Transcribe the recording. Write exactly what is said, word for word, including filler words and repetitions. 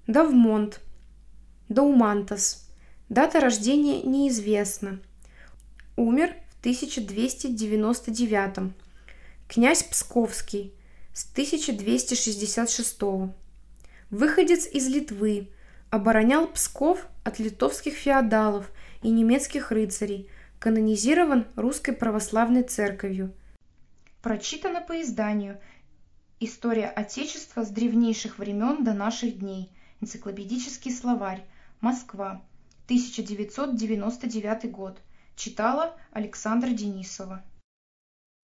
Давмонт, Даумантас. Дата рождения неизвестна. Умер в тысяча двести девяносто девятом. Князь Псковский с тысяча двести шестьдесят шестого. Выходец из Литвы, оборонял Псков от литовских феодалов и немецких рыцарей, канонизирован Русской Православной Церковью. Прочитано по изданию «История Отечества с древнейших времен до наших дней». Энциклопедический словарь. Москва. тысяча девятьсот девяносто девятый год. Читала Александра Денисова.